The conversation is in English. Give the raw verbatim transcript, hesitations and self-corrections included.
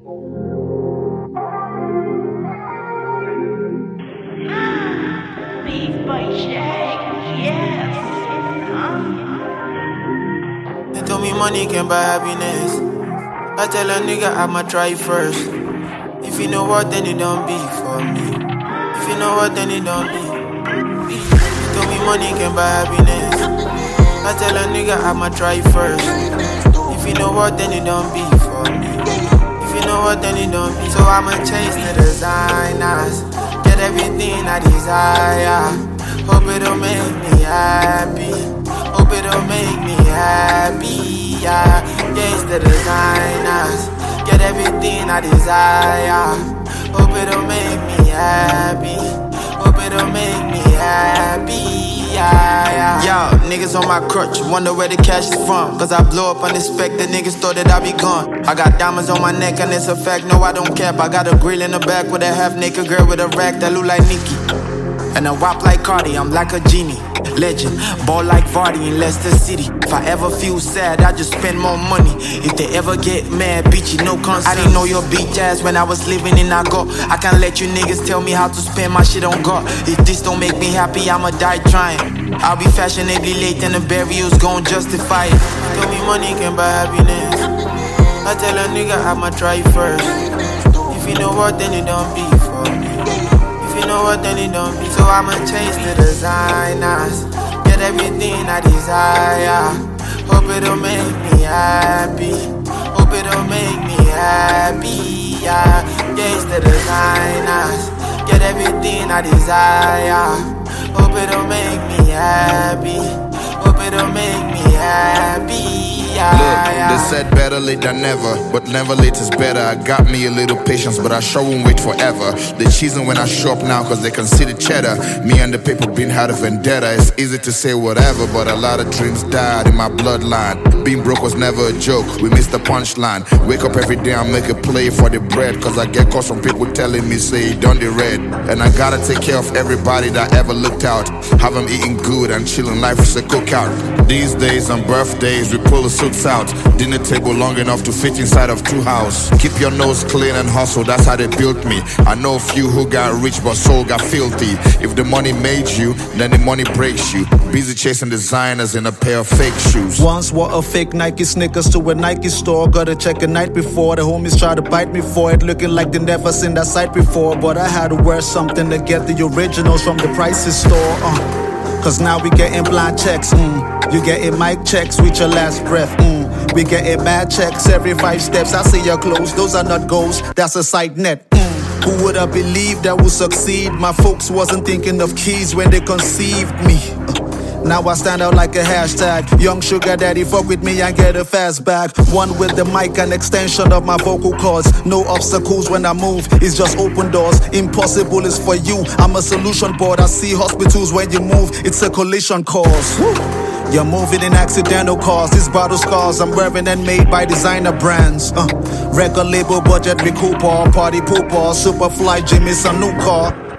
Beef by Shaq, yes. They told me money can buy happiness. I tell a nigga I'ma try first. If you know what, then it don't be for me. If you know what, then it don't be. They told me money can buy happiness. I tell a nigga I'ma try first. If you know what, then it don't be for me. If you know what, then it don't be. So I'ma chase the designers, get everything I desire. Hope it'll make me happy. Hope it'll make me happy. Yeah, yes, the designers, get everything I desire. Hope it'll make me happy. Hope it'll make me happy. Yeah, yeah. Yo, niggas on my crutch, wonder where the cash is from. Cause I blow up unexpected, niggas thought that I'd be gone. I got diamonds on my neck and it's a fact, no I don't cap. I got a grill in the back with a half naked girl with a rack that look like Nicki. And I wop like Cardi, I'm like a genie. Legend, ball like Vardy in Leicester City. If I ever feel sad, I just spend more money. If they ever get mad, bitch, you no concern. I didn't know your bitch ass when I was living in Nago. I can't let you niggas tell me how to spend my shit on God. If this don't make me happy, I'ma die trying. I'll be fashionably late and the burial's gon' justify it. Tell me money can buy happiness. I tell a nigga I'ma try first. If you know what, then it don't be for me. If you know what, then it don't be. So I'ma chase the designers, get everything I desire. Hope it'll make me happy. Hope it'll make me happy. Yeah, yes, the designers, get everything I desire. Hope it'll make me happy. Hope it'll make me happy. Yeah, Look, yeah. they said better late than never, but never late is better. I got me a little patience, but I sure won't wait forever. They cheesing when I show up now, cause they can see the cheddar. Me and the paper been had a vendetta. It's easy to say whatever, but a lot of dreams died in my bloodline. Being broke was never a joke, we missed the punchline. Wake up every day and make a play for the bread, cause I get calls from people telling me, say, done the red. And I gotta take care of everybody that ever looked out. Have them eating good and chilling, life is a cookout. These days on birthdays, we pull the suits out. Dinner table long enough to fit inside of two houses. Keep your nose clean and hustle, that's how they built me. I know a few who got rich but soul got filthy. If the money made you, then the money breaks you. Busy chasing designers in a pair of fake shoes. Once wore a fake Nike sneakers to a Nike store. Gotta check a night before. The homies try to bite me for it, looking like they never seen that sight before. But I had to wear something to get the originals from the prices store. uh. Cause now we getting blind checks, mm. You getting mic checks with your last breath, mm. We getting bad checks every five steps. I see your clothes, those are not goals, that's a side net, mm. Who would have believed that would succeed? My folks wasn't thinking of keys when they conceived me. uh. Now I stand out like a hashtag. Young sugar daddy, fuck with me and get a fast bag. One with the mic, an extension of my vocal cords. No obstacles when I move, it's just open doors. Impossible is for you, I'm a solution board. I see hospitals when you move, it's a collision course. Woo. You're moving in accidental cars. These battle scars I'm wearing and made by designer brands. uh, Record label budget recouper, party pooper, Superfly Jimmy's a new car.